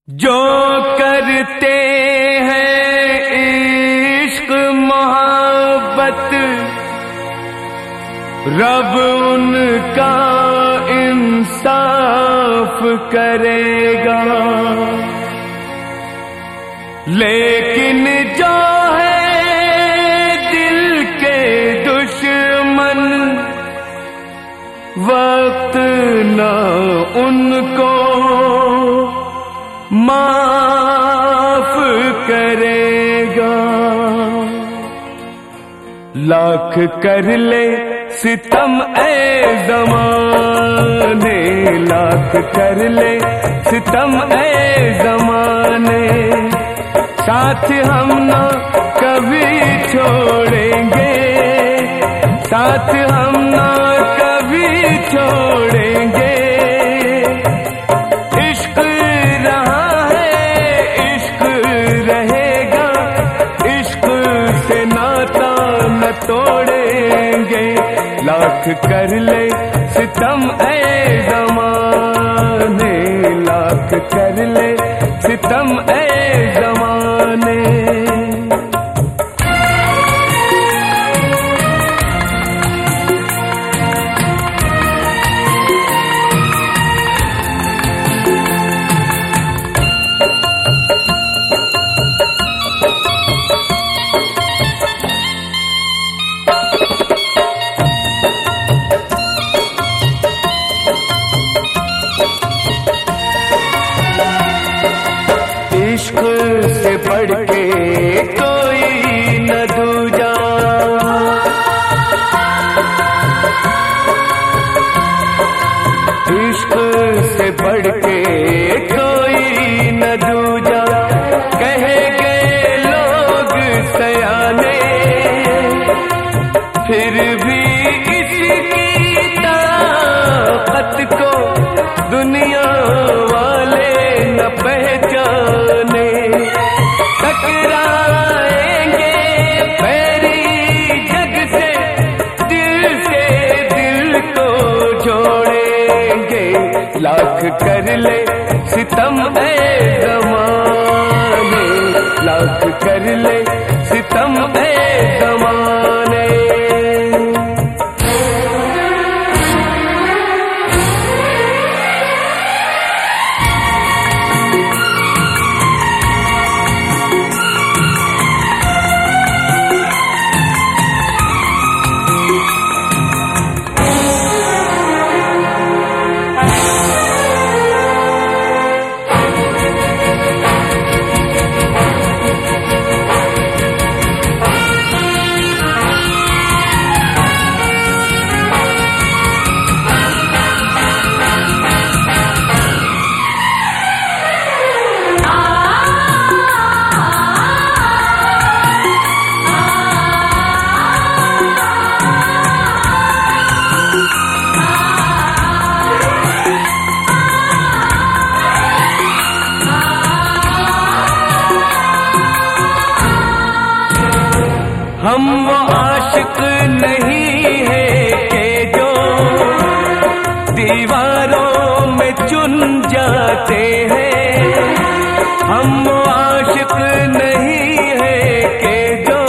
जो करते हैं इश्क मोहब्बत, रब उनका इंसाफ करेगा। लेकिन जो है दिल के दुश्मन, वक्त न उनको माफ करेगा। लाख कर ले सितम ए ज़माने, लाख कर ले सितम ए ज़माने, साथ हम ना कभी छोड़ेंगे, साथ हम ना कभी छोड़ेंगे। इश्क रहा है, इश्क रहेगा, इश्क से नाता न तोड़ेंगे। लाख कर ले सितम ए ज़माने, लाख कर ले सितम ए ज़माने। इश्क से बढ़ के कोई न दूजा, इश्क से बढ़ के कोई न दूजा। कहेंगे लोग सयाने, फिर भी इसकी ताकत को दुनिया वाले न पहचाने। टकराएंगे पैरी जग से दिल को जोड़ेंगे। लाख कर ले सितम ए ज़माने, लाख कर ले सितम ए ज़माने। हम वो आशिक नहीं है कि जो दीवारों में चुन जाते हैं। हम वो आशिक नहीं है कि जो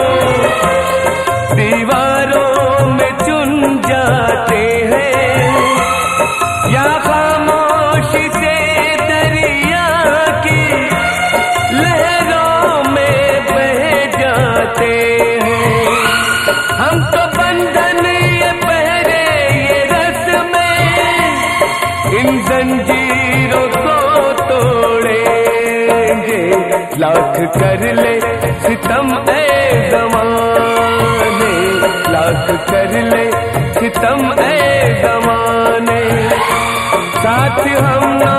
दीवारों में चुन जाते हैं, या खामोशी से दरिया की लहरों में बह जाते हैं। हम तो बंधन ये पहरे ये रस्में, इन जंजीरों को तोड़ेंगे। लाख कर ले सितम ए ज़माने, लाख कर ले सितम ए ज़माने, साथ हम ना